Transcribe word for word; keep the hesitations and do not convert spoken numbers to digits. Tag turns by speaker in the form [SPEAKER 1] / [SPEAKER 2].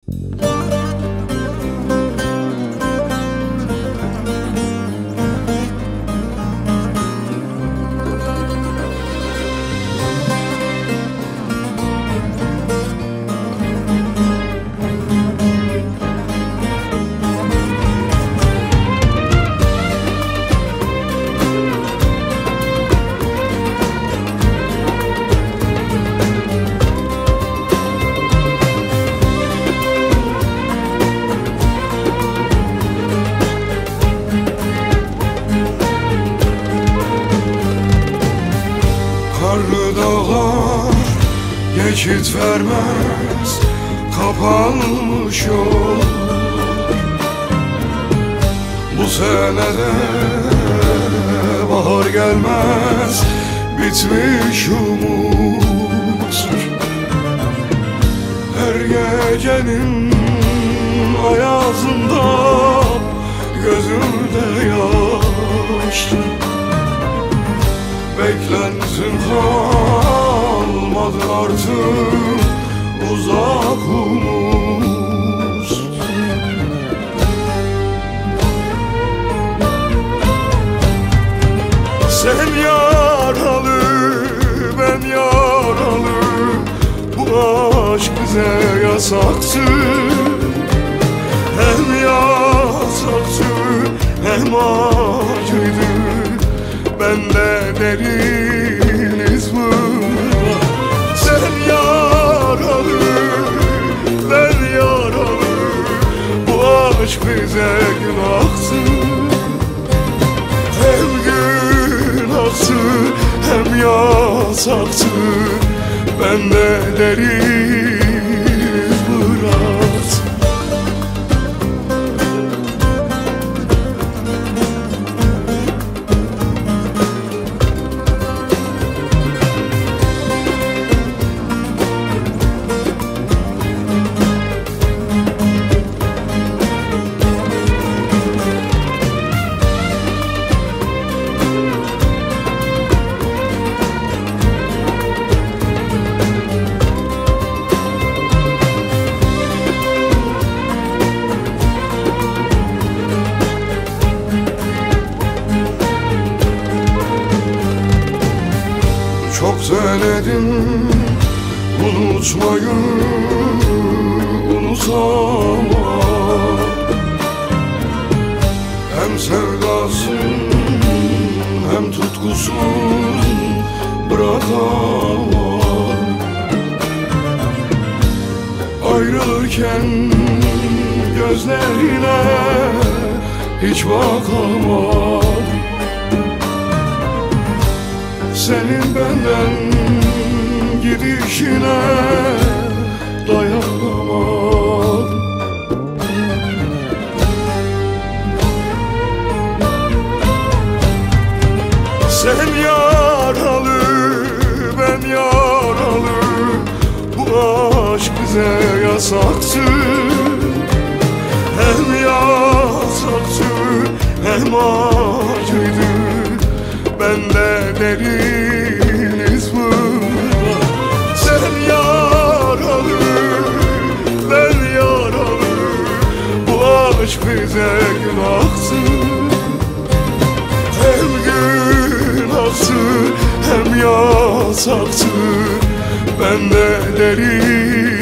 [SPEAKER 1] Karlı dağlar geçit vermez, kapanmış yol. Bu senede bahar gelmez, bitmiş umut. Her gecenin ayazında gözümde yaş. Beklentim kalmadı artık, uzak umut. Sen yaralı, ben yaralı, bu aşk bize yasaktı. Hem yasaktı hem acıydı. Bende derin iz var. Sen yaralı, ben yaralı, bu aşk bize günahtı. Hem günahtı hem yasaktı. Bende derin iz bıraktı. Çok denedim unutmayı, unutamam. Hem sevdasın hem tutkusun bırakamam. Ayrılırken gözlerine hiç bakamam. Senin benden gidişine dayanamam. Sen yaralı, ben yaralı, bu aşk bize yasaktı. Hem yasaktı hem acıydı. Bende derin iz var. Sen yaralı, ben yaralı, bu aşk bize günahtı. Hem günahtı hem yasaktı. Bende derin